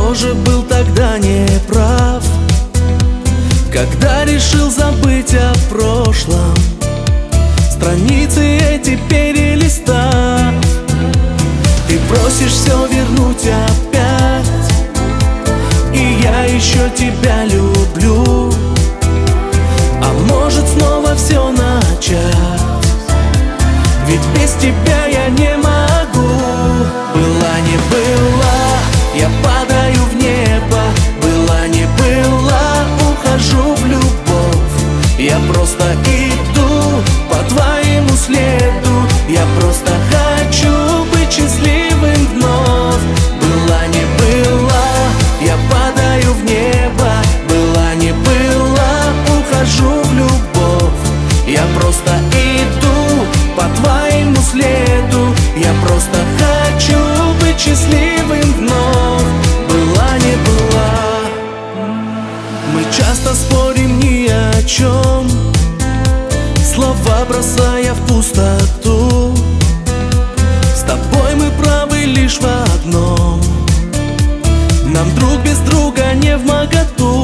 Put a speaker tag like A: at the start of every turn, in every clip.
A: тоже был тогда неправ, когда решил забыть о прошлом, страницы эти перелистав. Ты просишь все вернуть опять, и я еще тебя люблю. А может снова все начать, ведь без тебя я не могу. Была не была, я падаю в небо. Была не была, ухожу в любовь. Я просто иду по твоему следу. Я просто хочу быть счастливым вновь. Была не была, я падаю в небо. Была не была, ухожу в любовь. Я просто иду по твоему следу. Я просто хочу быть счастливым вновь. Была не была. Мы часто спорим ни о чем, слова бросая в пустоту. С тобой мы правы лишь в одном: нам друг без друга не вмоготу.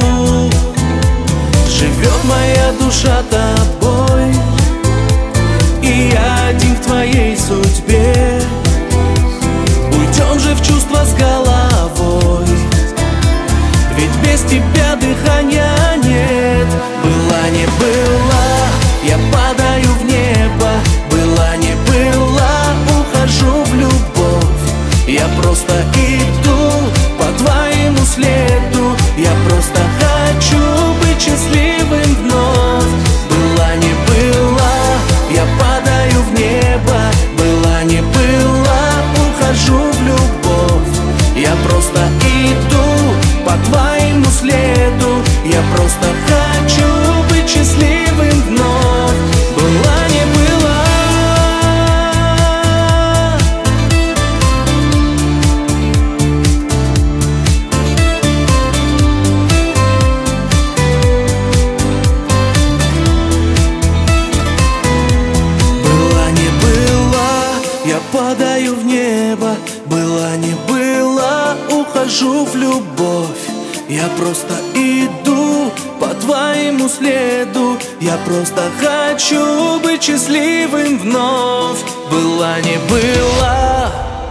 A: Живет моя душа тобой, и я один в твоей судьбе. Уйдем же в чувства с головой, ведь без тебя дыхания нет. Была не была, я падаю в небо. Была не была, ухожу в любовь. Я просто иду по твоему следу. Я просто хочу быть счастливым вновь. Была не была, я падаю в небо. Была не была, ухожу в любовь. Я просто иду по твоему следу. Я просто хочу быть счастливым вновь. Была не была. Была не была, я падаю в небо. Была не была, ухожу в любовь. Я просто иду по твоему следу. Я просто хочу быть счастливым вновь. Была не была.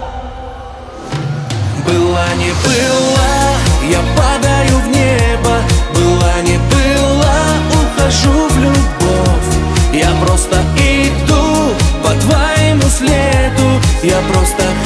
A: Была не была, я падаю в небо. Была не была, ухожу в любовь. Я просто иду по твоему следу. Я просто